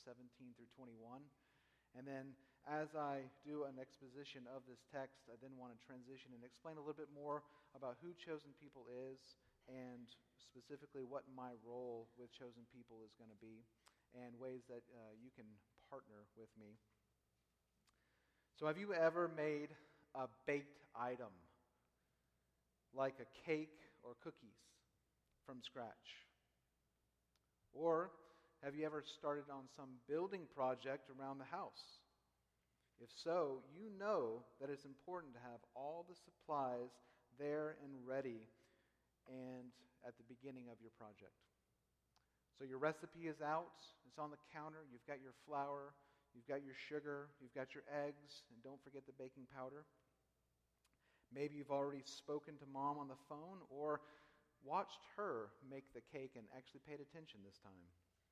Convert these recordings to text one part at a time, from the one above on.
17 through 21. And then as I do an exposition of this text, I then want to transition and explain a little bit more about who Chosen People is and specifically what my role with Chosen People is going to be and ways that you can partner with me. So have you ever made a baked item like a cake or cookies from scratch? Or have you ever started on some building project around the house? If so, you know that it's important to have all the supplies there and ready and at the beginning of your project. So your recipe is out, it's on the counter, you've got your flour, you've got your sugar, you've got your eggs, and don't forget the baking powder. Maybe you've already spoken to Mom on the phone or watched her make the cake and actually paid attention this time.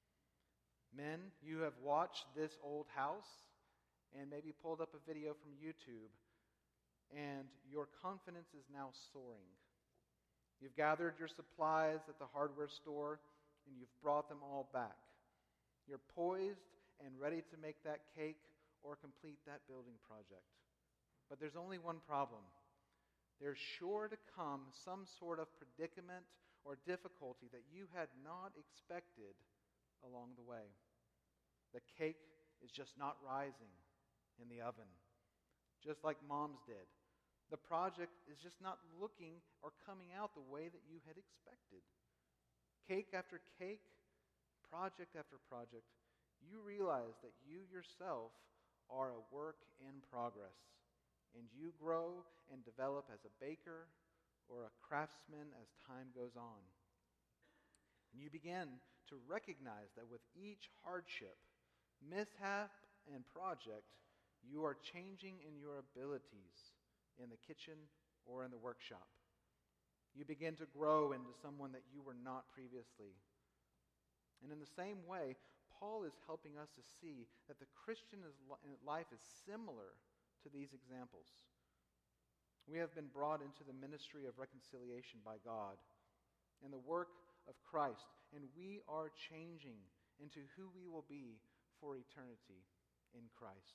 Men, you have watched this old house and maybe pulled up a video from YouTube, and your confidence is now soaring. You've gathered your supplies at the hardware store, and you've brought them all back. You're poised and ready to make that cake or complete that building project. But there's only one problem. There's sure to come some sort of predicament or difficulty that you had not expected along the way. The cake is just not rising in the oven, just like Mom's did. The project is just not looking or coming out the way that you had expected. Cake after cake, project after project, you realize that you yourself are a work in progress, and you grow and develop as a baker or a craftsman as time goes on. And you begin to recognize that with each hardship, mishap, and project, you are changing in your abilities in the kitchen or in the workshop. You begin to grow into someone that you were not previously. And in the same way, Paul is helping us to see that the Christian life is similar to these examples. We have been brought into the ministry of reconciliation by God and the work of Christ, and we are changing into who we will be for eternity in Christ.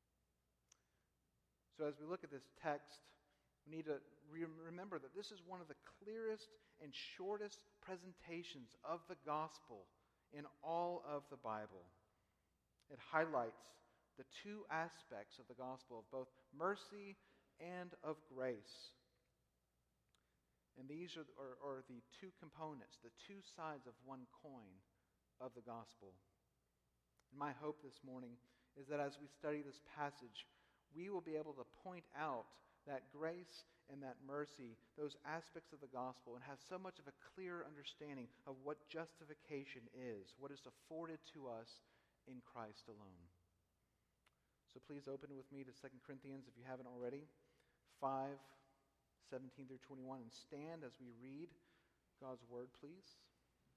So as we look at this text, we need to remember that this is one of the clearest and shortest presentations of the gospel in all of the Bible. It highlights the two aspects of the gospel, of both mercy and of grace. And these are the two components, the two sides of one coin of the gospel. And my hope this morning is that as we study this passage, we will be able to point out that grace and that mercy, those aspects of the gospel, and have so much of a clear understanding of what justification is, what is afforded to us in Christ alone. So please open with me to 2 Corinthians, if you haven't already, 5, 17 through 21, and stand as we read God's word, please.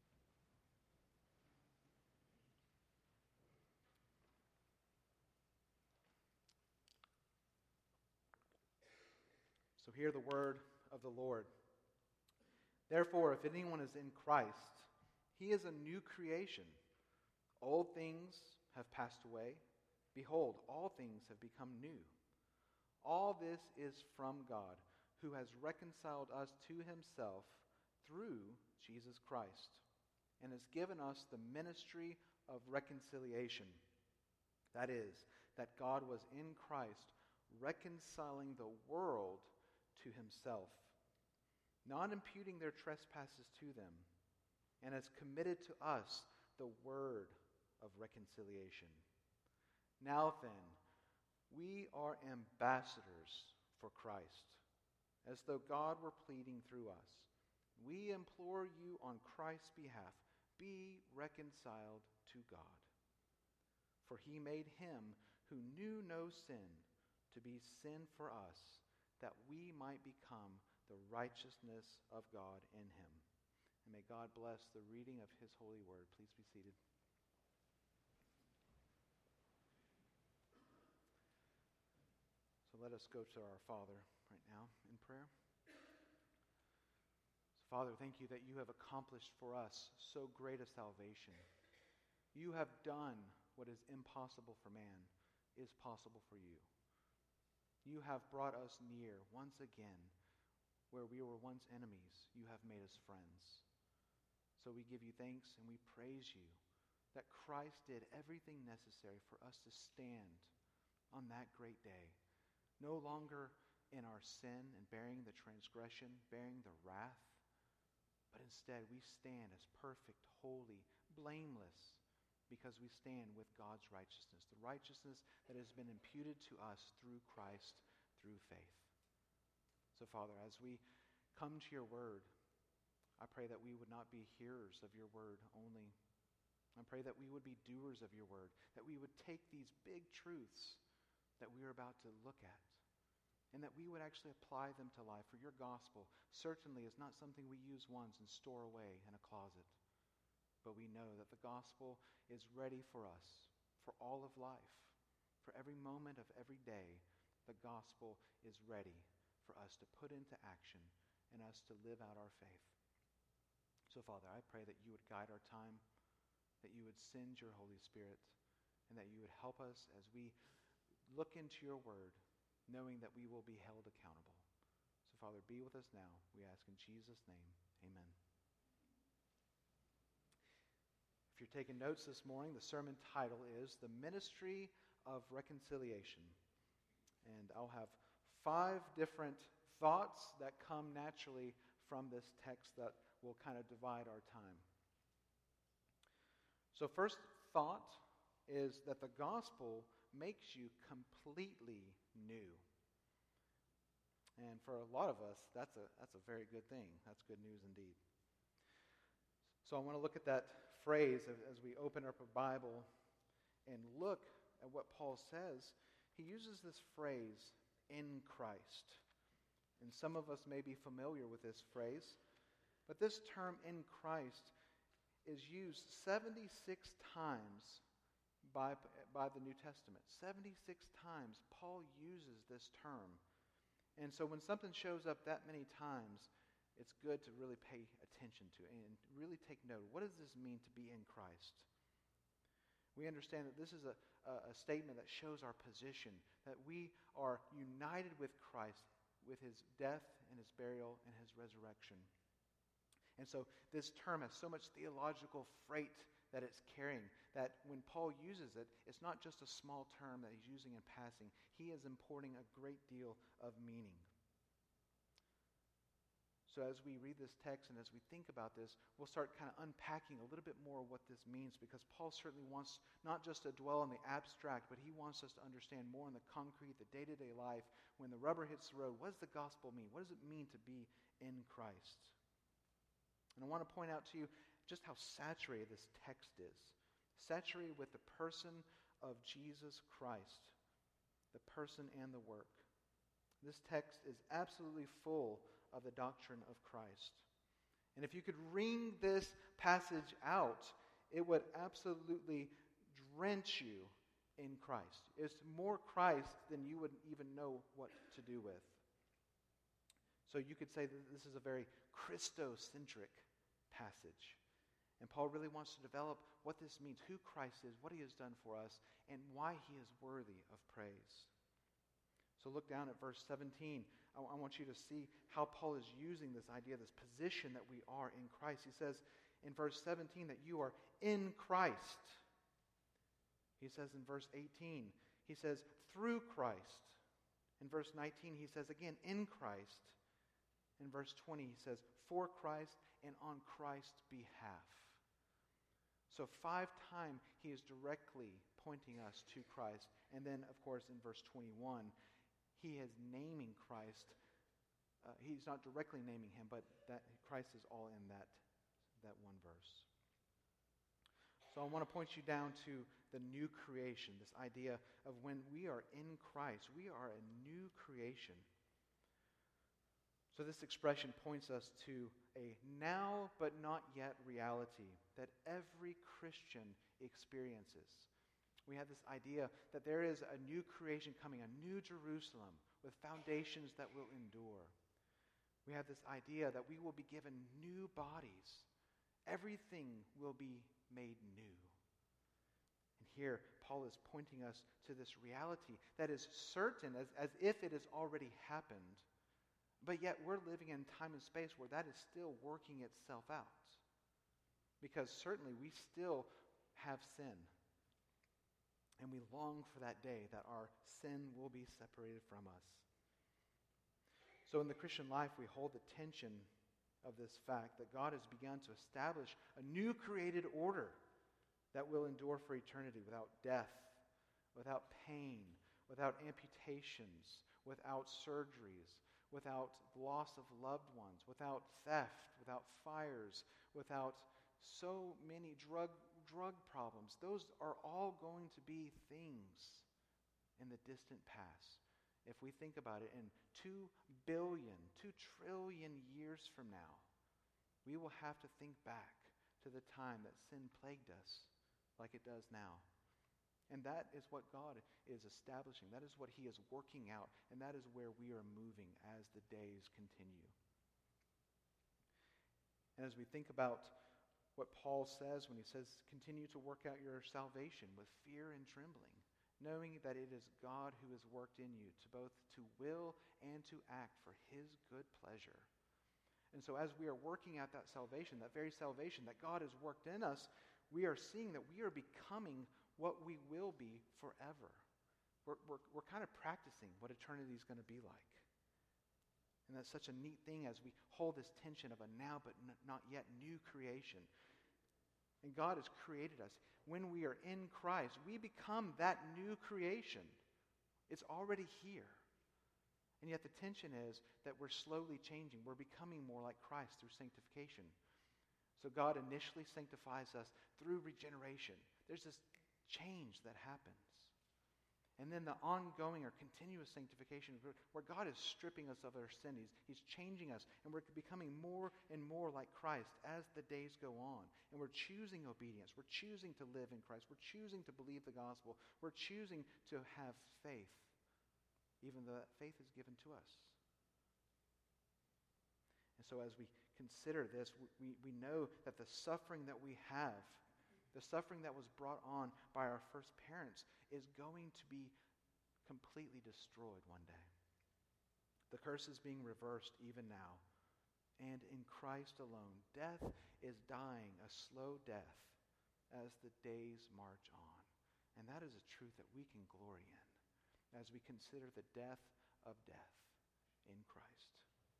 So hear the word of the Lord. Therefore, if anyone is in Christ, he is a new creation. Old things have passed away. Behold, all things have become new. All this is from God, who has reconciled us to himself through Jesus Christ, and has given us the ministry of reconciliation. That is, that God was in Christ reconciling the world to himself, not imputing their trespasses to them, and has committed to us the word of reconciliation. Now then, we are ambassadors for Christ, as though God were pleading through us. We implore you on Christ's behalf, be reconciled to God. For he made him who knew no sin to be sin for us, that we might become the righteousness of God in him. And may God bless the reading of his holy word. Please be seated. So let us go to our Father right now in prayer. So Father, thank you that you have accomplished for us so great a salvation. You have done what is impossible for man is possible for you. You have brought us near once again. Where we were once enemies, you have made us friends. So we give you thanks and we praise you that Christ did everything necessary for us to stand on that great day. No longer in our sin and bearing the transgression, bearing the wrath, but instead we stand as perfect, holy, blameless, because we stand with God's righteousness, the righteousness that has been imputed to us through Christ, through faith. So, Father, as we come to your word, I pray that we would not be hearers of your word only. I pray that we would be doers of your word, that we would take these big truths that we are about to look at, and that we would actually apply them to life. For your gospel certainly is not something we use once and store away in a closet. But we know that the gospel is ready for us, for all of life, for every moment of every day. The gospel is ready for us to put into action and us to live out our faith. So, Father, I pray that you would guide our time, that you would send your Holy Spirit, and that you would help us as we look into your word, knowing that we will be held accountable. So, Father, be with us now. We ask in Jesus' name. Amen. If you're taking notes this morning, the sermon title is The Ministry of Reconciliation. And I'll have 5 different thoughts that come naturally from this text that will kind of divide our time. So first thought is that the gospel makes you completely new. And for a lot of us, that's a very good thing. That's good news indeed. So I want to look at that phrase as we open up a Bible and look at what Paul says. He uses this phrase, in Christ. And some of us may be familiar with this phrase, but this term, in Christ, is used 76 times by the New Testament. 76 times Paul uses this term. And so when something shows up that many times, it's good to really pay attention to it and really take note. What does this mean to be in Christ? We understand that this is a statement that shows our position, that we are united with Christ, with his death and his burial and his resurrection. And so this term has so much theological freight that it's carrying, that when Paul uses it, it's not just a small term that he's using in passing. He is importing a great deal of meaning. So as we read this text and as we think about this, we'll start kind of unpacking a little bit more what this means, because Paul certainly wants not just to dwell on the abstract, but he wants us to understand more in the concrete, the day-to-day life. When the rubber hits the road, what does the gospel mean? What does it mean to be in Christ? And I want to point out to you just how saturated this text is. Saturated with the person of Jesus Christ, the person and the work. This text is absolutely full of the doctrine of Christ. And if you could wring this passage out, it would absolutely drench you in Christ. It's more Christ than you would even know what to do with. So you could say that this is a very Christocentric passage. And Paul really wants to develop what this means, who Christ is, what he has done for us, and why he is worthy of praise. So look down at verse 17. I want you to see how Paul is using this idea, this position that we are in Christ. He says in verse 17 that you are in Christ. He says in verse 18, he says through Christ. In verse 19, he says again in Christ. In verse 20, he says for Christ and on Christ's behalf. So 5 times he is directly pointing us to Christ. And then, of course, in verse 21, he is naming Christ. He's not directly naming him, but that Christ is all in that one verse. So I want to point you down to the new creation, this idea of when we are in Christ, we are a new creation. So this expression points us to a now but not yet reality that every Christian experiences. We have this idea that there is a new creation coming, a new Jerusalem with foundations that will endure. We have this idea that we will be given new bodies. Everything will be made new. And here, Paul is pointing us to this reality that is certain, as if it has already happened, but yet we're living in time and space where that is still working itself out. Because certainly we still have sin. And we long for that day that our sin will be separated from us. So in the Christian life, we hold the tension of this fact that God has begun to establish a new created order that will endure for eternity without death, without pain, without amputations, without surgeries, without loss of loved ones, without theft, without fires, without so many drug problems. Those are all going to be things in the distant past. If we think about it, in 2 trillion years from now, we will have to think back to the time that sin plagued us like it does now. And that is what God is establishing. That is what He is working out. And that is where we are moving as the days continue. And as we think about what Paul says when he says, continue to work out your salvation with fear and trembling, knowing that it is God who has worked in you to both to will and to act for His good pleasure. And so as we are working out that salvation, that very salvation that God has worked in us, we are seeing that we are becoming what we will be forever. We're kind of practicing what eternity is going to be like. And that's such a neat thing as we hold this tension of a now but not yet new creation. And God has created us. When we are in Christ, we become that new creation. It's already here. And yet the tension is that we're slowly changing. We're becoming more like Christ through sanctification. So God initially sanctifies us through regeneration. There's this change that happens. And then the ongoing or continuous sanctification where God is stripping us of our sin. He's changing us. And we're becoming more and more like Christ as the days go on. And we're choosing obedience. We're choosing to live in Christ. We're choosing to believe the gospel. We're choosing to have faith, even though that faith is given to us. And so as we consider this, we know that the suffering that we have, the suffering that was brought on by our first parents, is going to be completely destroyed one day. The curse is being reversed even now. And in Christ alone, death is dying a slow death as the days march on. And that is a truth that we can glory in as we consider the death of death in Christ.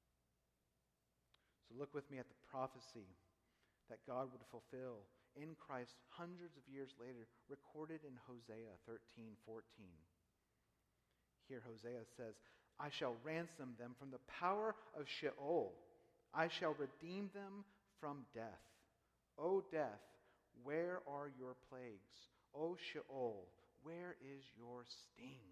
So look with me at the prophecy that God would fulfill in Christ hundreds of years later, recorded in Hosea 13:14. Here Hosea says, I shall ransom them from the power of Sheol. I shall redeem them from death. O death, where are your plagues? O Sheol, where is your sting?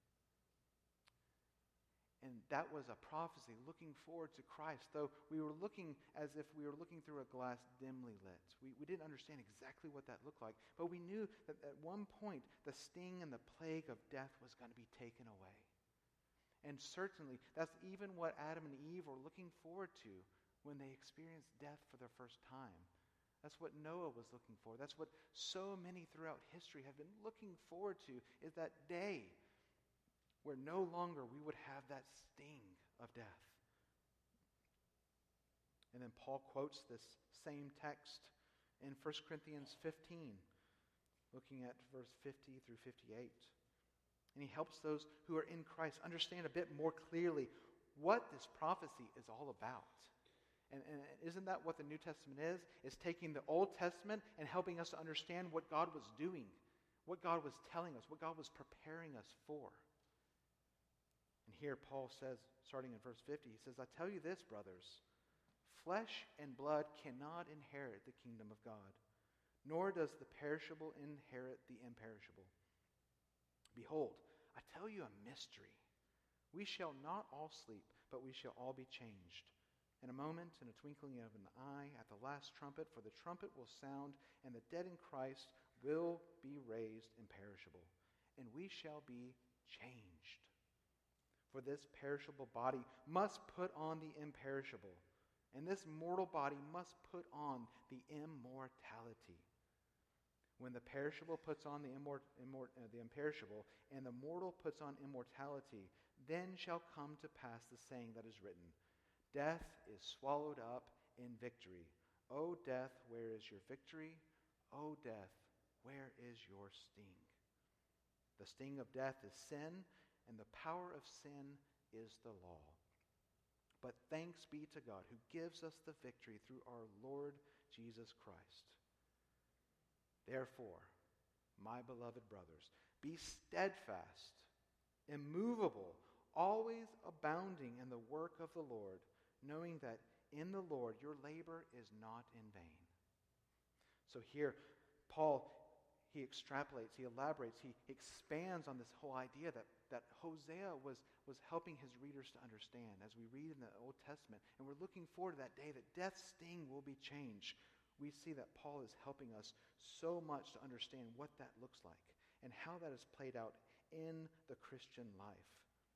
And that was a prophecy looking forward to Christ, though we were looking as if we were looking through a glass dimly lit. We didn't understand exactly what that looked like, but we knew that at one point the sting and the plague of death was going to be taken away. And certainly that's even what Adam and Eve were looking forward to when they experienced death for the first time. That's what Noah was looking for. That's what so many throughout history have been looking forward to, is that day where no longer we would have that sting of death. And then Paul quotes this same text in 1 Corinthians 15, looking at verse 50 through 58. And he helps those who are in Christ understand a bit more clearly what this prophecy is all about. And isn't that what the New Testament is? Is taking the Old Testament and helping us to understand what God was doing, what God was telling us, what God was preparing us for. And here Paul says, starting in verse 50, he says, I tell you this, brothers, flesh and blood cannot inherit the kingdom of God, nor does the perishable inherit the imperishable. Behold, I tell you a mystery. We shall not all sleep, but we shall all be changed. In a moment, in a twinkling of an eye, at the last trumpet, for the trumpet will sound, and the dead in Christ will be raised imperishable, and we shall be changed. For this perishable body must put on the imperishable, and this mortal body must put on the immortality. When the perishable puts on the imperishable, and the mortal puts on immortality, then shall come to pass the saying that is written, Death is swallowed up in victory. O death, where is your victory? O death, where is your sting? The sting of death is sin, and the power of sin is the law. But thanks be to God who gives us the victory through our Lord Jesus Christ. Therefore, my beloved brothers, be steadfast, immovable, always abounding in the work of the Lord, knowing that in the Lord your labor is not in vain. So here, Paul, he extrapolates, he elaborates, he expands on this whole idea that Hosea was helping his readers to understand as we read in the Old Testament. And we're looking forward to that day that death's sting will be changed. We see that Paul is helping us so much to understand what that looks like and how that is played out in the Christian life.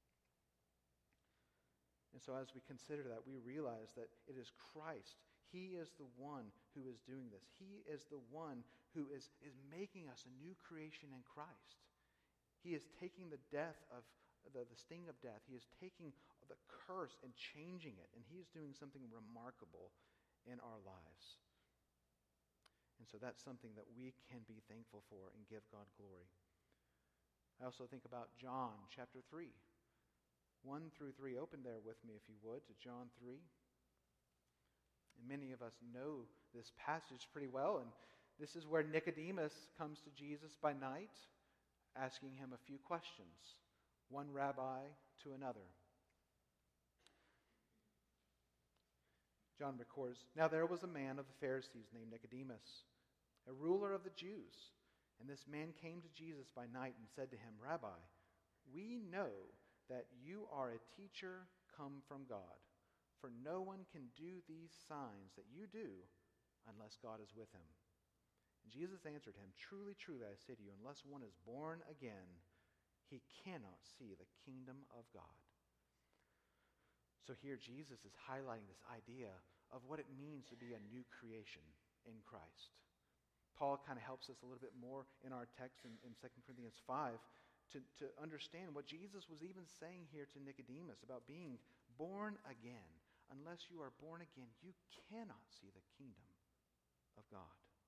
And so as we consider that, we realize that it is Christ. He is the one who is doing this. He is the one who is making us a new creation in Christ. He is taking the death of the sting of death. He is taking the curse and changing it. And he is doing something remarkable in our lives. And so that's something that we can be thankful for and give God glory. I also think about John chapter 3. 1 through 3. Open there with me, if you would, to John 3. And many of us know this passage pretty well. And this is where Nicodemus comes to Jesus by night, asking him a few questions. One rabbi to another. John records, Now there was a man of the Pharisees named Nicodemus, a ruler of the Jews. And this man came to Jesus by night and said to him, Rabbi, we know that you are a teacher come from God, for no one can do these signs that you do unless God is with him. And Jesus answered him, Truly, truly, I say to you, unless one is born again, he cannot see the kingdom of God. So here Jesus is highlighting this idea of what it means to be a new creation in Christ. Paul kind of helps us a little bit more in our text in 2 Corinthians 5 to understand what Jesus was even saying here to Nicodemus about being born again. Unless you are born again, you cannot see the kingdom of God.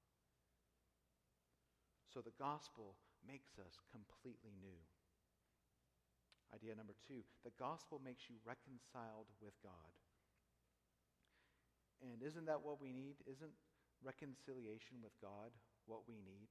So the gospel makes us completely new. Idea number 2, the gospel makes you reconciled with God. And isn't that what we need? Isn't reconciliation with God what we need?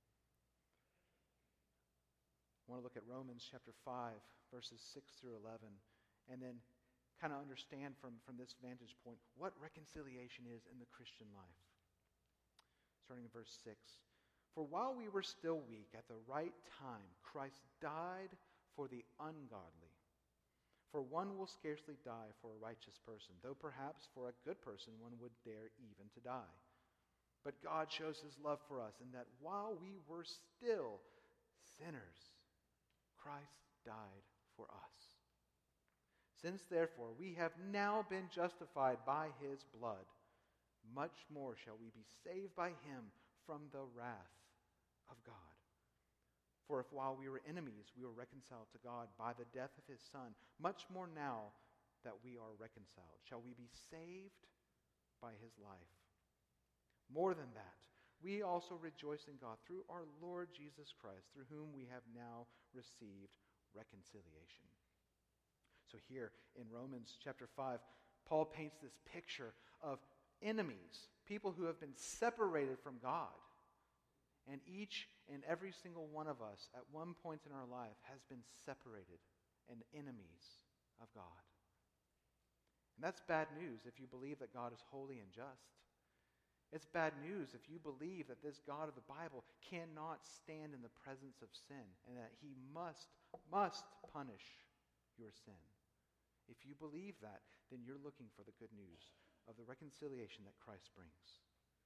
I want to look at Romans chapter 5, verses 6 through 11, and then kind of understand from this vantage point what reconciliation is in the Christian life. Starting in verse 6. For while we were still weak, at the right time, Christ died for the ungodly. For one will scarcely die for a righteous person, though perhaps for a good person one would dare even to die. But God shows his love for us in that while we were still sinners, Christ died for us. Since therefore we have now been justified by his blood, much more shall we be saved by him from the wrath of God. For if while we were enemies, we were reconciled to God by the death of his Son, much more now that we are reconciled, shall we be saved by his life. More than that, we also rejoice in God through our Lord Jesus Christ, through whom we have now received reconciliation. So here in Romans chapter 5, Paul paints this picture of enemies, people who have been separated from God. And each and every single one of us at one point in our life has been separated and enemies of God. And that's bad news if you believe that God is holy and just. It's bad news if you believe that this God of the Bible cannot stand in the presence of sin and that he must punish your sin. If you believe that, then you're looking for the good news of the reconciliation that Christ brings.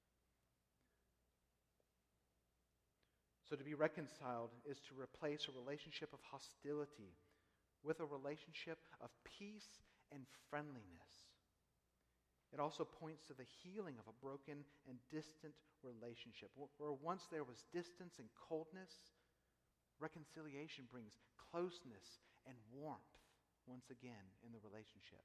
So to be reconciled is to replace a relationship of hostility with a relationship of peace and friendliness. It also points to the healing of a broken and distant relationship. Where once there was distance and coldness, reconciliation brings closeness and warmth once again in the relationship.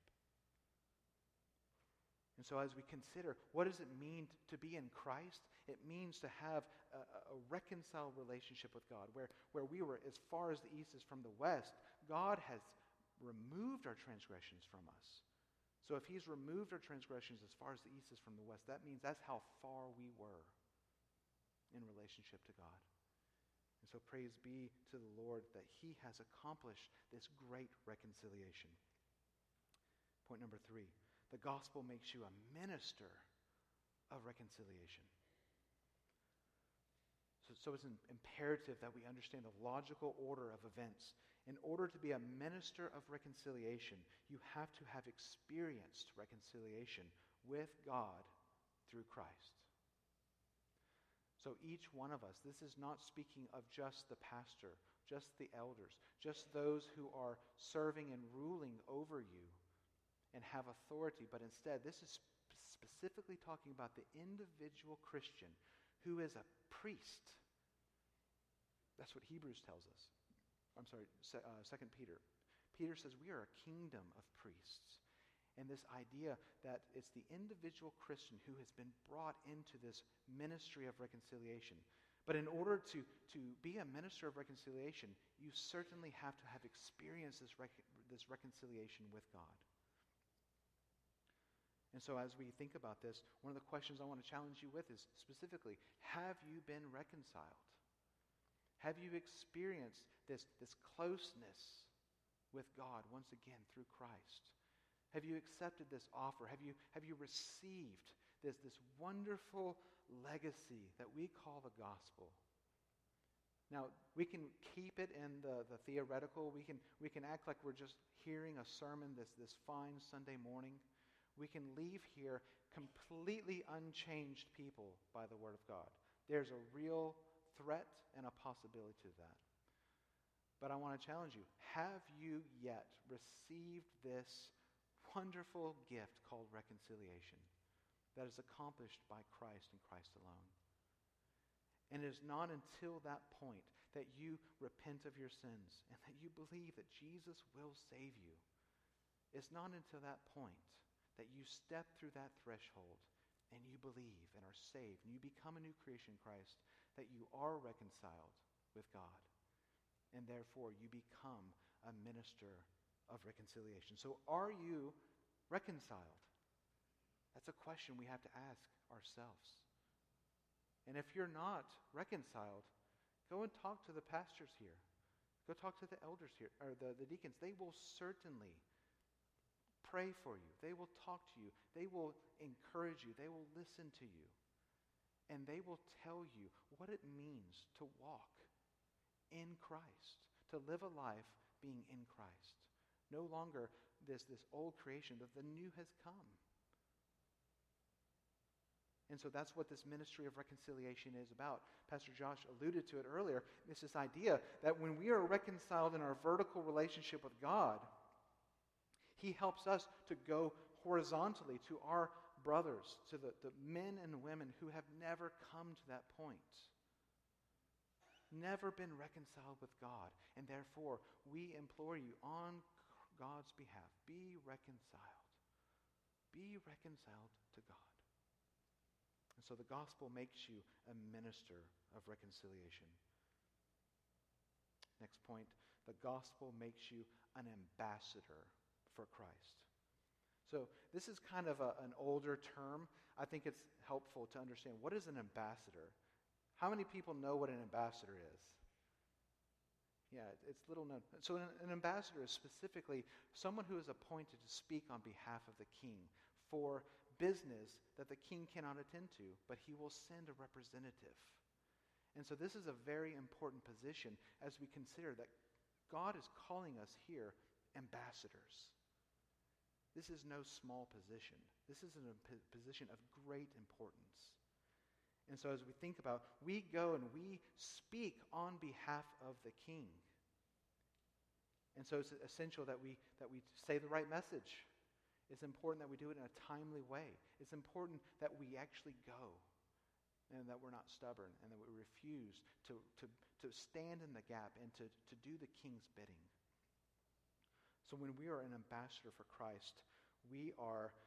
And so as we consider, what does it mean to be in Christ? It means to have a reconciled relationship with God, where we were as far as the east is from the west. God has removed our transgressions from us. So if he's removed our transgressions as far as the east is from the west, that means that's how far we were in relationship to God. And so praise be to the Lord that he has accomplished this great reconciliation. Point number 3. The gospel makes you a minister of reconciliation. So it's imperative that we understand the logical order of events. In order to be a minister of reconciliation, you have to have experienced reconciliation with God through Christ. So each one of us, this is not speaking of just the pastor, just the elders, just those who are serving and ruling over you and have authority, but instead this is specifically talking about the individual Christian who is a priest. That's what Hebrews tells us. 2 Peter. Peter says we are a kingdom of priests. And this idea that it's the individual Christian who has been brought into this ministry of reconciliation. But in order to be a minister of reconciliation, you certainly have to have experienced this reconciliation with God. And so as we think about this, one of the questions I want to challenge you with is specifically, have you been reconciled? Have you experienced this closeness with God once again through Christ? Have you accepted this offer? Have you received this wonderful legacy that we call the gospel? Now, we can keep it in the theoretical. We can act like we're just hearing a sermon this fine Sunday morning. We can leave here completely unchanged people by the Word of God. There's a real threat and a possibility to that. But I want to challenge you. Have you yet received this wonderful gift called reconciliation that is accomplished by Christ and Christ alone? And it is not until that point that you repent of your sins and that you believe that Jesus will save you. It's not until that point that you step through that threshold and you believe and are saved and you become a new creation in Christ, that you are reconciled with God. And therefore you become a minister of reconciliation. So are you reconciled? That's a question we have to ask ourselves. And if you're not reconciled, go and talk to the pastors here. Go talk to the elders here, or the deacons. They will certainly pray for you. They will talk to you. They will encourage you. They will listen to you. And they will tell you what it means to walk in Christ, to live a life being in Christ. No longer this old creation, but the new has come. And so that's what this ministry of reconciliation is about. Pastor Josh alluded to it earlier. It's this idea that when we are reconciled in our vertical relationship with God, he helps us to go horizontally to our brothers, to the men and women who have never come to that point. Never been reconciled with God. And therefore, we implore you on God's behalf, be reconciled. Be reconciled to God. And so the gospel makes you a minister of reconciliation. Next point, the gospel makes you an ambassador for Christ. So this is kind of an older term. I think it's helpful to understand, what is an ambassador? How many people know what an ambassador is? Yeah, it's little known. So an ambassador is specifically someone who is appointed to speak on behalf of the king for business that the king cannot attend to, but he will send a representative. And so this is a very important position as we consider that God is calling us here ambassadors. This is no small position. This is a position of great importance. And so as we think about, we go and we speak on behalf of the king. And so it's essential that we say the right message. It's important that we do it in a timely way. It's important that we actually go and that we're not stubborn and that we refuse to stand in the gap and to do the king's bidding. So when we are an ambassador for Christ, we're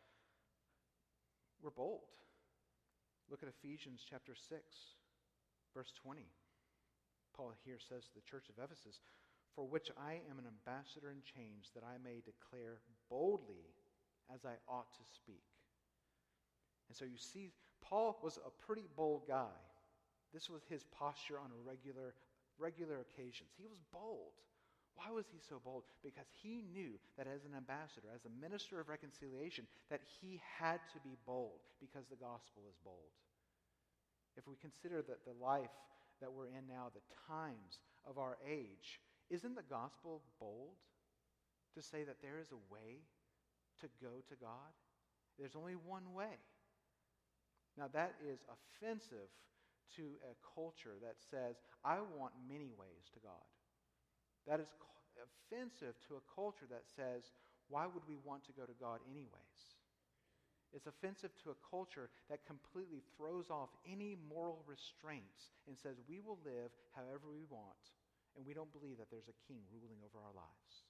bold. Look at Ephesians chapter 6, verse 20. Paul here says to the church of Ephesus, "For which I am an ambassador in chains, that I may declare boldly as I ought to speak." And so you see, Paul was a pretty bold guy. This was his posture on a regular occasions. He was bold. Why was he so bold? Because he knew that as an ambassador, as a minister of reconciliation, that he had to be bold because the gospel is bold. If we consider that the life that we're in now, the times of our age, isn't the gospel bold to say that there is a way to go to God? There's only one way. Now that is offensive to a culture that says, I want many ways to God. That is offensive to a culture that says, why would we want to go to God anyways? It's offensive to a culture that completely throws off any moral restraints and says we will live however we want, and we don't believe that there's a king ruling over our lives.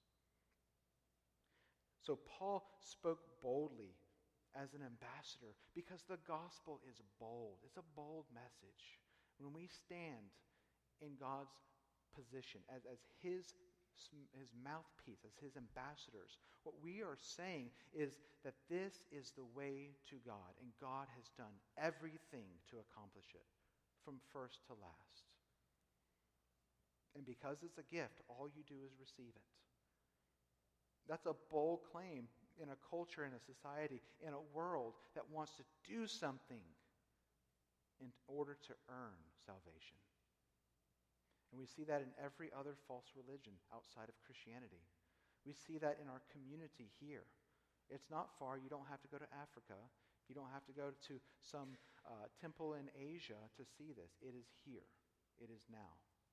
So Paul spoke boldly as an ambassador because the gospel is bold. It's a bold message. When we stand in God's position as his mouthpiece, as his ambassadors, what we are saying is that this is the way to God, and God has done everything to accomplish it, from first to last. And because it's a gift, all you do is receive it. That's a bold claim in a culture, in a society, in a world that wants to do something in order to earn salvation. And we see that in every other false religion outside of Christianity. We see that in our community here. It's not far. You don't have to go to Africa. You don't have to go to some temple in Asia to see this. It is here. It is now.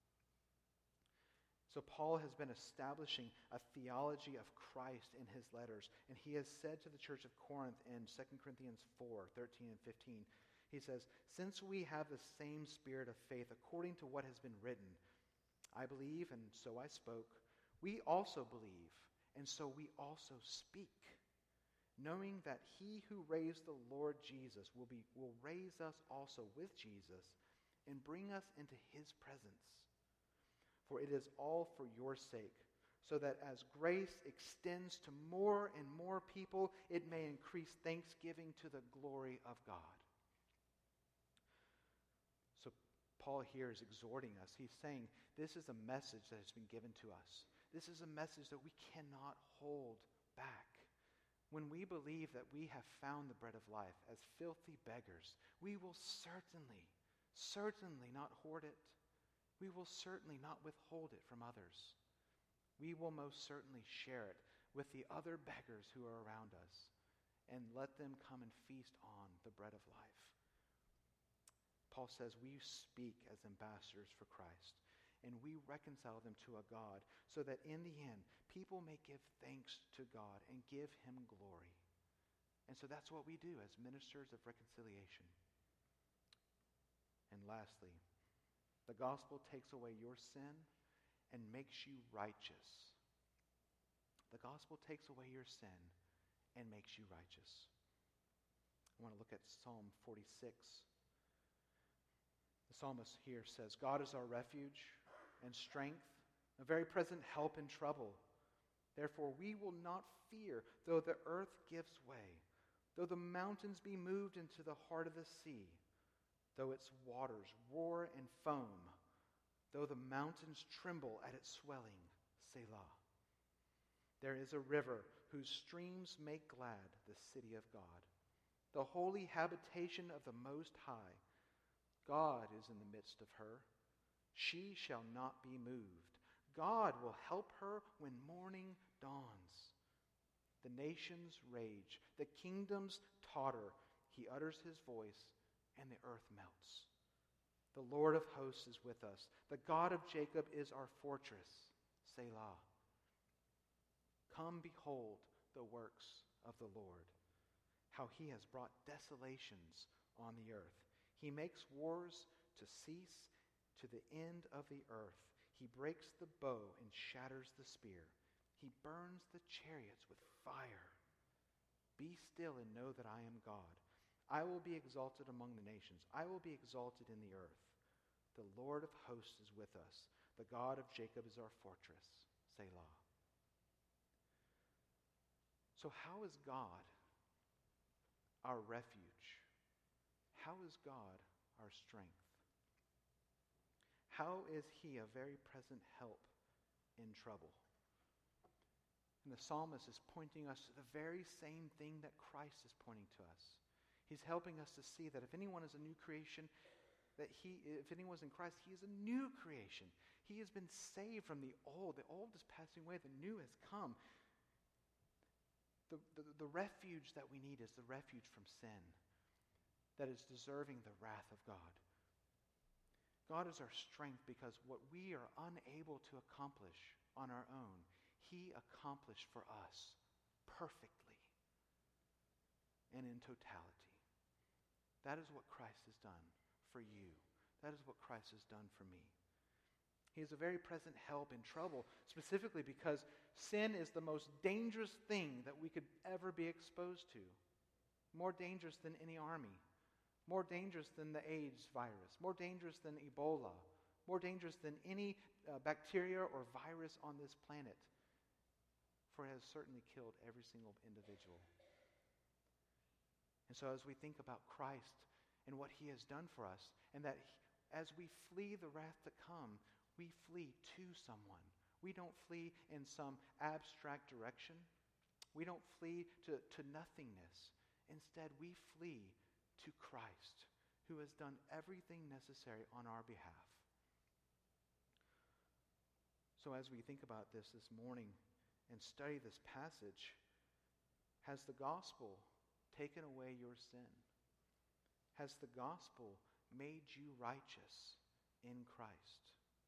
So Paul has been establishing a theology of Christ in his letters, and he has said to the church of Corinth in 2 Corinthians 4, 13 and 15, he says, "Since we have the same spirit of faith according to what has been written, I believe and so I spoke, we also believe and so we also speak, knowing that he who raised the Lord Jesus will raise us also with Jesus and bring us into his presence. For it is all for your sake, so that as grace extends to more and more people, it may increase thanksgiving to the glory of God." So Paul here is exhorting us. He's saying this is a message that has been given to us. This is a message that we cannot hold back. When we believe that we have found the bread of life as filthy beggars, we will certainly not hoard it. We will certainly not withhold it from others. We will most certainly share it with the other beggars who are around us and let them come and feast on the bread of life. Paul says we speak as ambassadors for Christ, and we reconcile them to a God so that in the end, people may give thanks to God and give him glory. And so that's what we do as ministers of reconciliation. And lastly, the gospel takes away your sin and makes you righteous. The gospel takes away your sin and makes you righteous. I want to look at Psalm 46. The psalmist here says, "God is our refuge and strength, a very present help in trouble. Therefore we will not fear, though the earth gives way, though the mountains be moved into the heart of the sea, though its waters roar and foam, though the mountains tremble at its swelling, Selah. There is a river whose streams make glad the city of God, the holy habitation of the Most High. God is in the midst of her. She shall not be moved. God will help her when morning dawns. The nations rage, the kingdoms totter. He utters his voice, and the earth melts. The Lord of hosts is with us. The God of Jacob is our fortress. Selah. Come behold the works of the Lord, how he has brought desolations on the earth. He makes wars to cease to the end of the earth. He breaks the bow and shatters the spear. He burns the chariots with fire. Be still and know that I am God. I will be exalted among the nations. I will be exalted in the earth. The Lord of hosts is with us. The God of Jacob is our fortress. Selah. So how is God our refuge? How is God our strength? How is he a very present help in trouble? And the psalmist is pointing us to the very same thing that Christ is pointing to us. He's helping us to see that if anyone is a new creation, if anyone's in Christ, he is a new creation. He has been saved from the old. The old is passing away. The new has come. The refuge that we need is the refuge from sin that is deserving the wrath of God. God is our strength because what we are unable to accomplish on our own, he accomplished for us perfectly and in totality. That is what Christ has done for you. That is what Christ has done for me. He is a very present help in trouble, specifically because sin is the most dangerous thing that we could ever be exposed to. More dangerous than any army. More dangerous than the AIDS virus. More dangerous than Ebola. More dangerous than any bacteria or virus on this planet. For it has certainly killed every single individual. And so as we think about Christ and what he has done for us, and that as we flee the wrath to come, we flee to someone. We don't flee in some abstract direction. We don't flee to nothingness. Instead, we flee to Christ, who has done everything necessary on our behalf. So as we think about this morning and study this passage, has the gospel taken away your sin? Has the gospel made you righteous in Christ?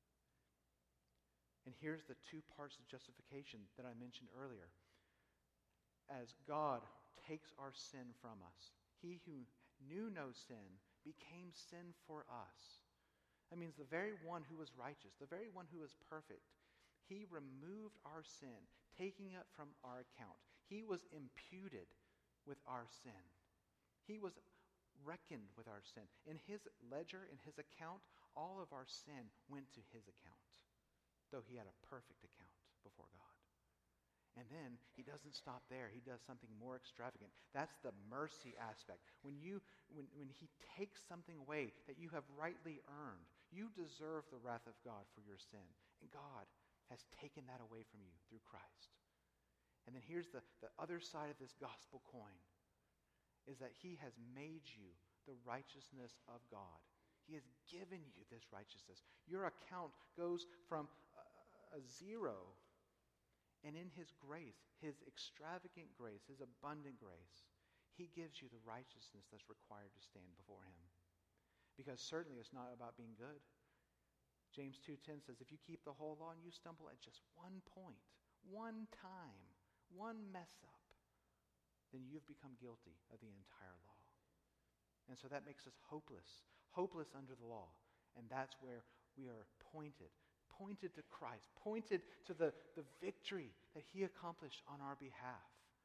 And here's the two parts of justification that I mentioned earlier. As God takes our sin from us, he who knew no sin became sin for us. That means the very one who was righteous, the very one who was perfect, he removed our sin, taking it from our account. He was imputed with our sin. He was reckoned with our sin. In his ledger, in his account, all of our sin went to his account, though he had a perfect account before God. And then he doesn't stop there. He does something more extravagant. That's the mercy aspect. When he takes something away that you have rightly earned, you deserve the wrath of God for your sin. And God has taken that away from you through Christ. And then here's the other side of this gospel coin, is that he has made you the righteousness of God. He has given you this righteousness. Your account goes from a zero, and in his grace, his extravagant grace, his abundant grace, he gives you the righteousness that's required to stand before him. Because certainly it's not about being good. James 2:10 says, if you keep the whole law and you stumble at just one point, one time, one mess up, then you've become guilty of the entire law. And so that makes us hopeless under the law. And that's where we are pointed to Christ, pointed to the victory that he accomplished on our behalf.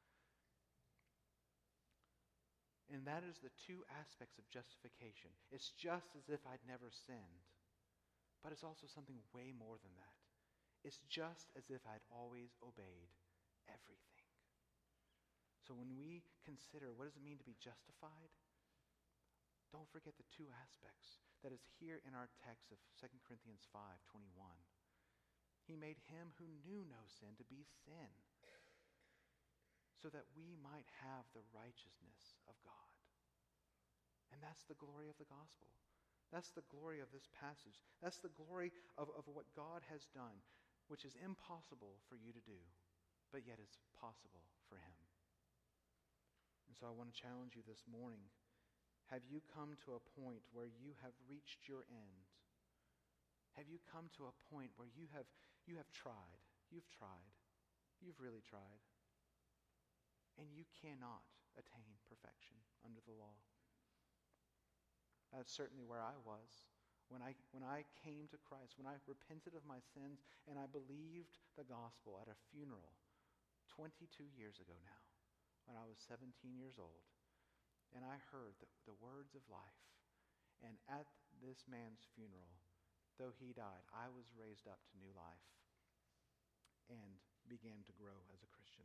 And that is the two aspects of justification. It's just as if I'd never sinned, but it's also something way more than that. It's just as if I'd always obeyed everything. So when we consider what does it mean to be justified, don't forget the two aspects that is here in our text of 2 Corinthians 5:21. He made him who knew no sin to be sin, so that we might have the righteousness of God. And that's the glory of the gospel. That's the glory of this passage. That's the glory of what God has done, which is impossible for you to do, but yet is possible for him. And so I want to challenge you this morning. Have you come to a point where you have reached your end? Have you come to a point where you have tried? You've tried. You've really tried. And you cannot attain perfection under the law. That's certainly where I was. When I came to Christ, when I repented of my sins and I believed the gospel at a funeral 22 years ago now, when I was 17 years old, and I heard the words of life. And at this man's funeral, though he died, I was raised up to new life and began to grow as a Christian.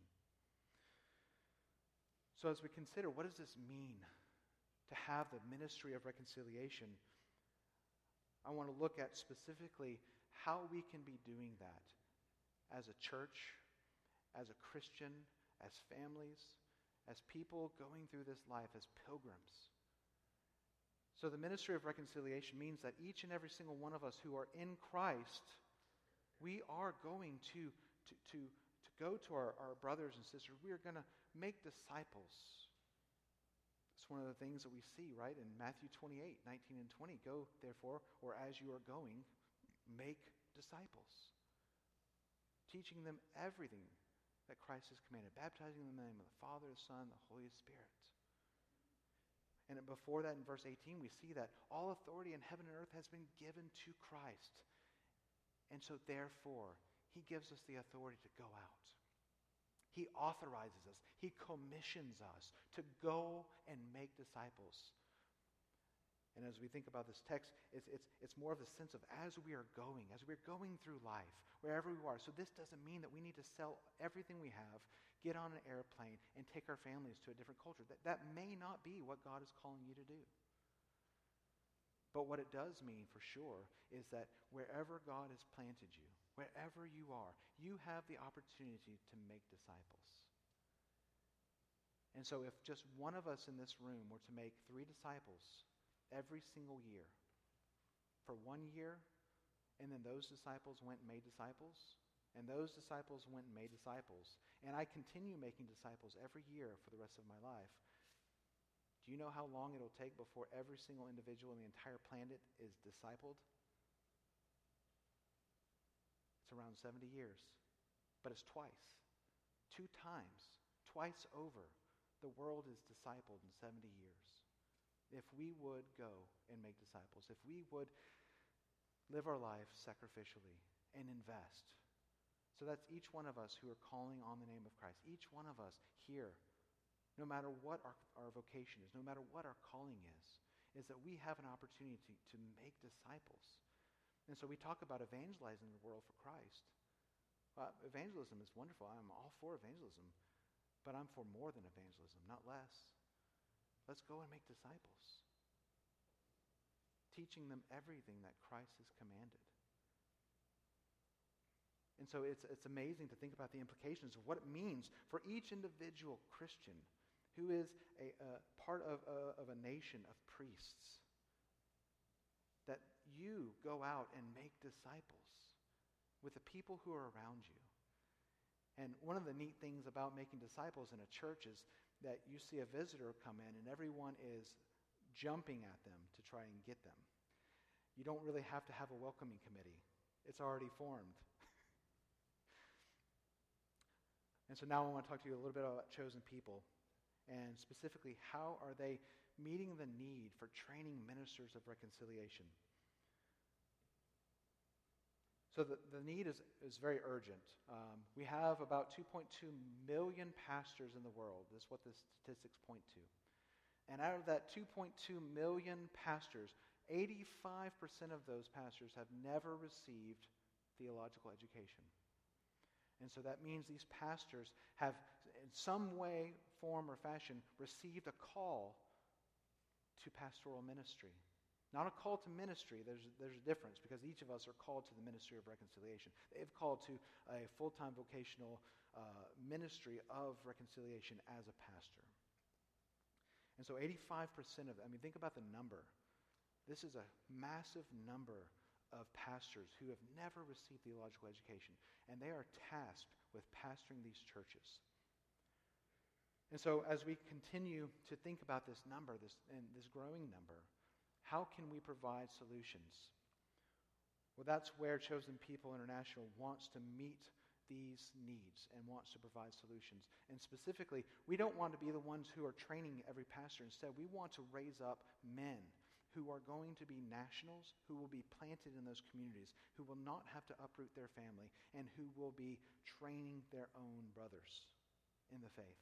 So as we consider, what does this mean to have the ministry of reconciliation? I want to look at specifically how we can be doing that as a church, as a Christian, as families, as people going through this life as pilgrims. So the ministry of reconciliation means that each and every single one of us who are in Christ, we are going to go to our brothers and sisters. We are going to make disciples. It's one of the things that we see, right, in Matthew 28, 19 and 20. Go, therefore, or as you are going, make disciples. Teaching them everything that Christ has commanded. Baptizing them in the name of the Father, the Son, the Holy Spirit. And before that, in verse 18, we see that all authority in heaven and earth has been given to Christ. And so, therefore, he gives us the authority to go out. He authorizes us. He commissions us to go and make disciples. And as we think about this text, it's more of the sense of as we are going through life, wherever we are. So this doesn't mean that we need to sell everything we have, get on an airplane, and take our families to a different culture. That may not be what God is calling you to do. But what it does mean for sure is that wherever God has planted you, wherever you are, you have the opportunity to make disciples. And so if just one of us in this room were to make 3 disciples every single year, for 1 year, and then those disciples went and made disciples, and those disciples went and made disciples, and I continue making disciples every year for the rest of my life, do you know how long it'll take before every single individual in the entire planet is discipled? It's around 70 years. But it's twice. 2 times. Twice over. The world is discipled in 70 years. If we would go and make disciples, if we would live our life sacrificially and invest. So that's each one of us who are calling on the name of Christ. Each one of us here, no matter what our vocation is, no matter what our calling is that we have an opportunity to make disciples. And so we talk about evangelizing the world for Christ. Evangelism is wonderful. I'm all for evangelism. But I'm for more than evangelism, not less. Let's go and make disciples. Teaching them everything that Christ has commanded. And so it's amazing to think about the implications of what it means for each individual Christian who is a part of a nation of priests. That you go out and make disciples with the people who are around you. And one of the neat things about making disciples in a church is that you see a visitor come in and everyone is jumping at them to try and get them. You don't really have to have a welcoming committee. It's already formed. And so now I want to talk to you a little bit about chosen people. And specifically, how are they meeting the need for training ministers of reconciliation? So the need is very urgent. We have about 2.2 million pastors in the world. This is what the statistics point to. And out of that 2.2 million pastors, 85% of those pastors have never received theological education. And so that means these pastors have, in some way, form, or fashion, received a call to pastoral ministry. Not a call to ministry. There's a difference because each of us are called to the ministry of reconciliation. They've called to a full-time vocational ministry of reconciliation as a pastor. And so 85% of them, think about the number. This is a massive number of pastors who have never received theological education, and they are tasked with pastoring these churches. And so as we continue to think about this number, this growing number, how can we provide solutions? Well, that's where Chosen People International wants to meet these needs and wants to provide solutions. And specifically, we don't want to be the ones who are training every pastor. Instead, we want to raise up men who are going to be nationals, who will be planted in those communities, who will not have to uproot their family, and who will be training their own brothers in the faith.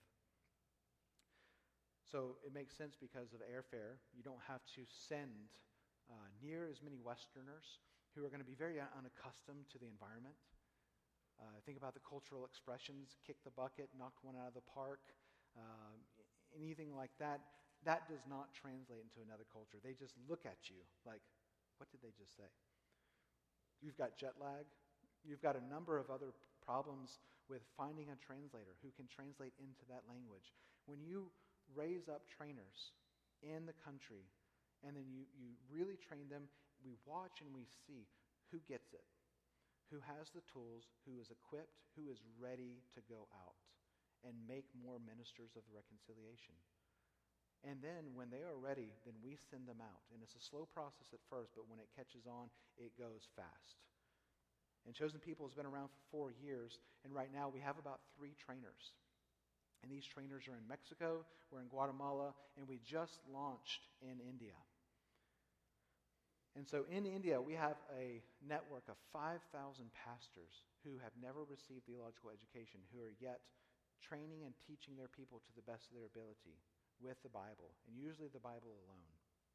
So it makes sense because of airfare. You don't have to send near as many Westerners who are going to be very unaccustomed to the environment. Think about the cultural expressions, kick the bucket, knock one out of the park, anything like that. That does not translate into another culture. They just look at you like, what did they just say? You've got jet lag. You've got a number of other problems with finding a translator who can translate into that language. When you raise up trainers in the country and then you really train them, we watch and we see who gets it, who has the tools, who is equipped, who is ready to go out and make more ministers of the reconciliation. And then when they are ready, then we send them out. And it's a slow process at first, but when it catches on, it goes fast. And Chosen People has been around for 4 years, and right now we have about 3 trainers. And these trainers are in Mexico, we're in Guatemala, and we just launched in India. And so in India, we have a network of 5,000 pastors who have never received theological education, who are yet training and teaching their people to the best of their ability with the Bible, and usually the Bible alone.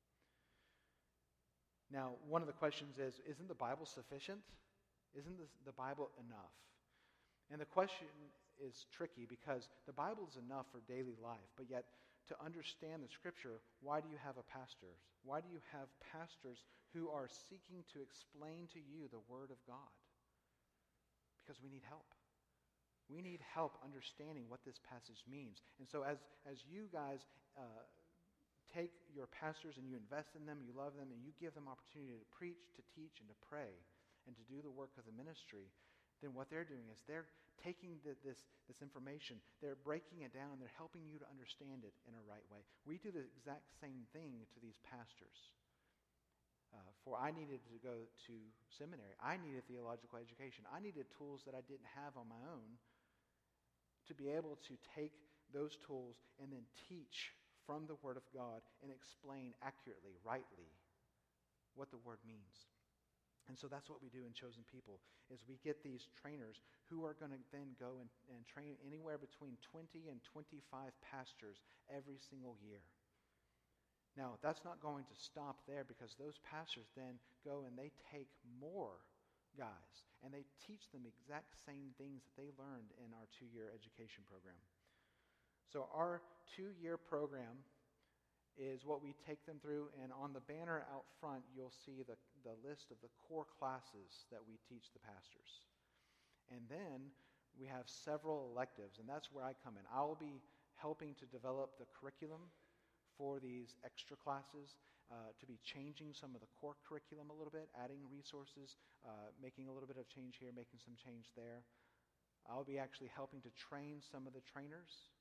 Now, one of the questions is, isn't the Bible sufficient? Isn't the Bible enough? And the question is tricky because the Bible is enough for daily life, but yet to understand the Scripture, why do you have a pastor? Why do you have pastors who are seeking to explain to you the Word of God? Because we need help. We need help understanding what this passage means. And so as you guys take your pastors and you invest in them, you love them, and you give them opportunity to preach, to teach, and to pray, and to do the work of the ministry, then what they're doing is they're taking this information, they're breaking it down, and they're helping you to understand it in a right way. We do the exact same thing to these pastors. For I needed to go to seminary. I needed theological education. I needed tools that I didn't have on my own to be able to take those tools and then teach from the Word of God and explain accurately, rightly, what the Word means. And so that's what we do in Chosen People, is we get these trainers who are going to then go and train anywhere between 20 and 25 pastors every single year. Now, that's not going to stop there, because those pastors then go and they take more guys and they teach them the exact same things that they learned in our 2-year education program. So our 2-year program is what we take them through, and on the banner out front you'll see the list of the core classes that we teach the pastors. And then we have several electives, and that's where I come in. I'll be helping to develop the curriculum for these extra classes, to be changing some of the core curriculum a little bit, adding resources, making a little bit of change here, making some change there. I'll be actually helping to train some of the trainers.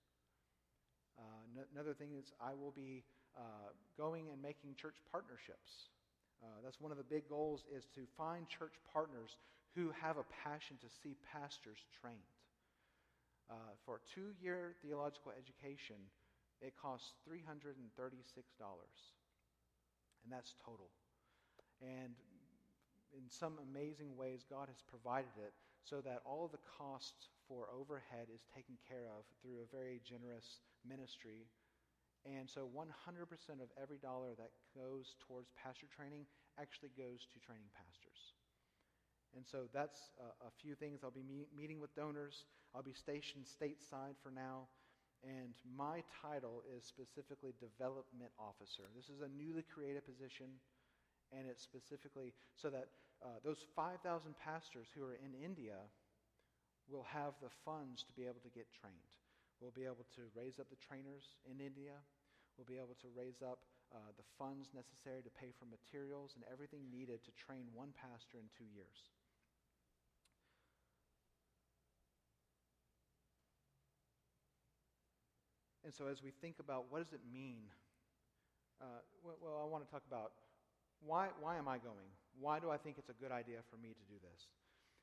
Another thing is I will be going and making church partnerships. That's one of the big goals, is to find church partners who have a passion to see pastors trained. For a 2-year theological education, it costs $336. And that's total. And in some amazing ways, God has provided it so that all of the costs for overhead is taken care of through a very generous ministry. And so 100% of every dollar that goes towards pastor training actually goes to training pastors. And so that's a few things. I'll be meeting with donors. I'll be stationed stateside for now. And my title is specifically Development Officer. This is a newly created position, and it's specifically so that those 5,000 pastors who are in India will have the funds to be able to get trained. We'll be able to raise up the trainers in India. We'll be able to raise up the funds necessary to pay for materials and everything needed to train one pastor in 2 years. And so as we think about what does it mean, well, I want to talk about why am I going? Why do I think it's a good idea for me to do this?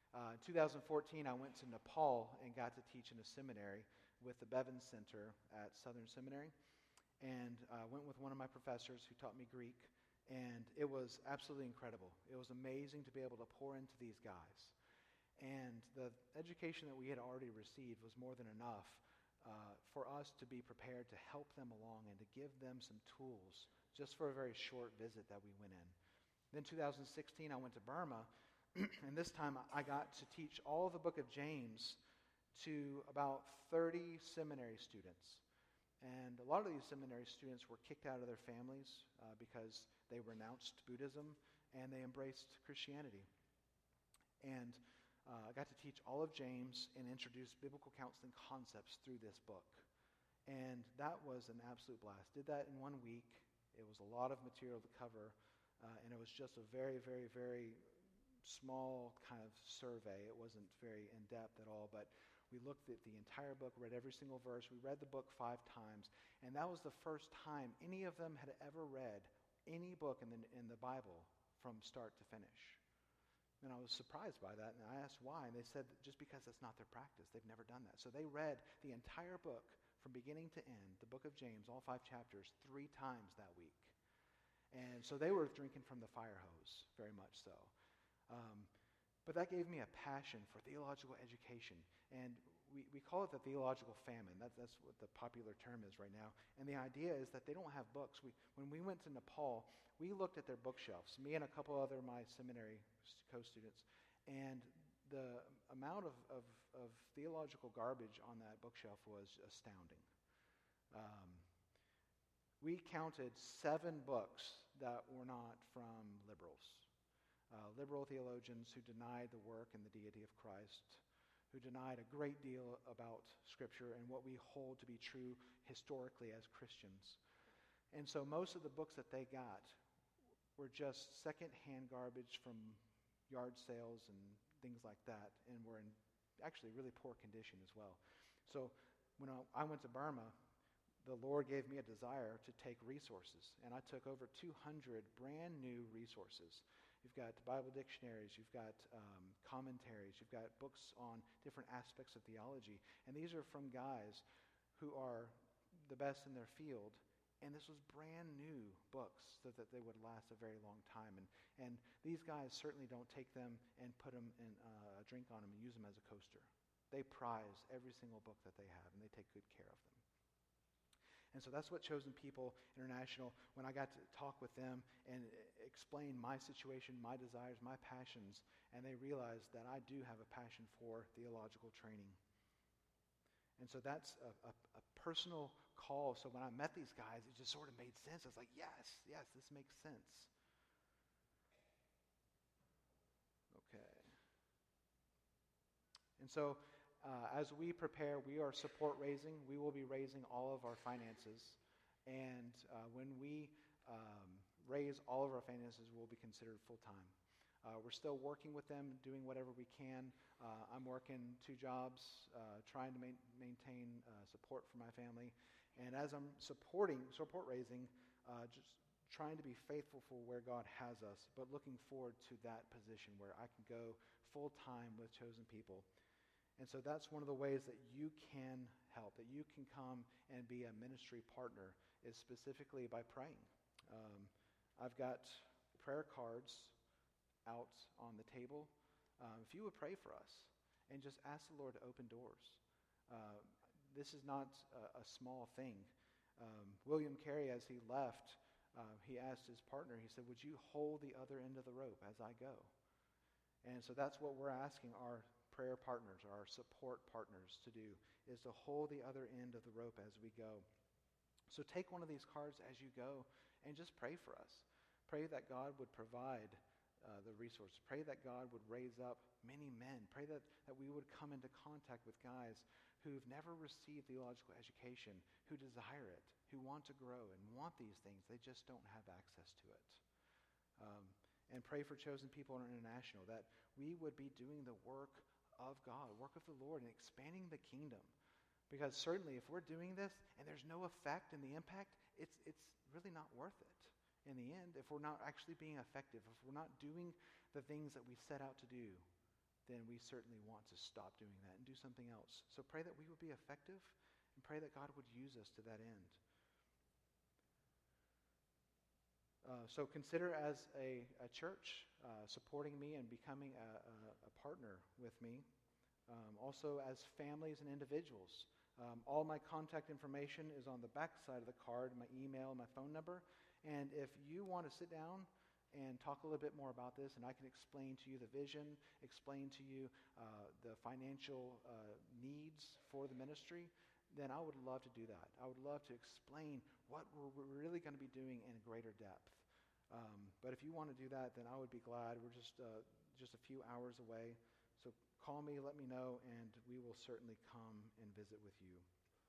In 2014, I went to Nepal and got to teach in a seminary with the Bevan Center at Southern Seminary. And went with one of my professors who taught me Greek. And it was absolutely incredible. It was amazing to be able to pour into these guys. And the education that we had already received was more than enough for us to be prepared to help them along and to give them some tools just for a very short visit that we went in. Then 2016, I went to Burma, and this time I got to teach all the book of James to about 30 seminary students. And a lot of these seminary students were kicked out of their families because they renounced Buddhism and they embraced Christianity. And I got to teach all of James and introduce biblical counseling concepts through this book. And that was an absolute blast. Did that in 1 week. It was a lot of material to cover, and it was just a very, very, very small kind of survey. It wasn't very in-depth at all, but we looked at the entire book, read every single verse. We read the book 5 times, and that was the first time any of them had ever read any book in the Bible from start to finish. And I was surprised by that, and I asked why, and they said that just because that's not their practice. They've never done that. So they read the entire book from beginning to end, the book of James, all 5 chapters, 3 times that week. And so they were drinking from the fire hose, very much so. But that gave me a passion for theological education. And we call it the theological famine. That's what the popular term is right now. And the idea is that they don't have books. When we went to Nepal, we looked at their bookshelves, me and a couple other my seminary co-students, and the amount of theological garbage on that bookshelf was astounding. We counted 7 books that were not from liberals. Liberal theologians who denied the work and the deity of Christ, who denied a great deal about Scripture and what we hold to be true historically as Christians. And so most of the books that they got were just second-hand garbage from yard sales and things like that, and were in actually really poor condition as well. So when I went to Burma, the Lord gave me a desire to take resources, and I took over 200 brand new resources. You've got Bible dictionaries, you've got commentaries, you've got books on different aspects of theology. And these are from guys who are the best in their field. And this was brand new books so that they would last a very long time. And these guys certainly don't take them and put them in a drink on them and use them as a coaster. They prize every single book that they have, and they take good care of them. And so that's what Chosen People International, when I got to talk with them and explain my situation, my desires, my passions, and they realized that I do have a passion for theological training. And so that's a personal call. So when I met these guys, it just sort of made sense. I was like, yes, this makes sense. Okay. And so as we prepare, we are support raising. We will be raising all of our finances. And when we raise all of our finances, we'll be considered full-time. We're still working with them, doing whatever we can. I'm working 2 jobs, trying to maintain support for my family. And as I'm support raising, just trying to be faithful for where God has us, but looking forward to that position where I can go full-time with Chosen People. And so that's one of the ways that you can help, that you can come and be a ministry partner, is specifically by praying. I've got prayer cards out on the table. If you would pray for us and just ask the Lord to open doors. This is not a small thing. William Carey, as he left, he asked his partner, he said, would you hold the other end of the rope as I go? And so that's what we're asking our prayer partners, our support partners to do, is to hold the other end of the rope as we go. So take one of these cards as you go and just pray for us. Pray that God would provide the resources. Pray that God would raise up many men. Pray that we would come into contact with guys who've never received theological education, who desire it, who want to grow and want these things. They just don't have access to it. And pray for Chosen People International, that we would be doing the work of God, work of the Lord, and expanding the kingdom. Because certainly if we're doing this and there's no effect and the impact, it's really not worth it in the end if we're not actually being effective, if we're not doing the things that we set out to do then we certainly want to stop doing that and do something else. So pray that we would be effective, and pray that God would use us to that end. So consider as a church supporting me and becoming a partner with me. Also as families and individuals. All my contact information is on the back side of the card, my email, my phone number. And if you want to sit down and talk a little bit more about this, and I can explain to you the vision, explain to you the financial needs for the ministry, then I would love to do that. I would love to explain what we're really going to be doing in greater depth. But if you want to do that, then I would be glad. We're just a few hours away. So call me, let me know, and we will certainly come and visit with you.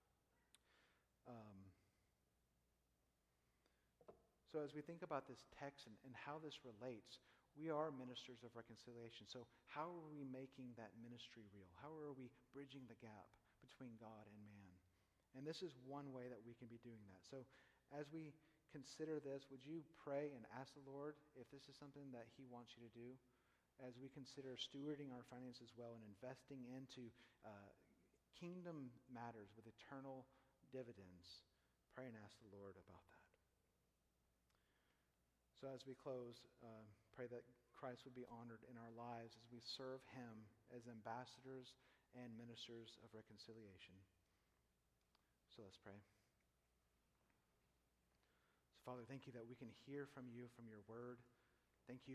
So as we think about this text and how this relates, we are ministers of reconciliation. So how are we making that ministry real? How are we bridging the gap between God and man? And this is one way that we can be doing that. So as we consider this, would you pray and ask the Lord if this is something that he wants you to do? As we consider stewarding our finances well and investing into kingdom matters with eternal dividends, pray and ask the Lord about that. So as we close, pray that Christ would be honored in our lives as we serve him as ambassadors and ministers of reconciliation. So let's pray. So Father, thank you that we can hear from you, from your word. Thank you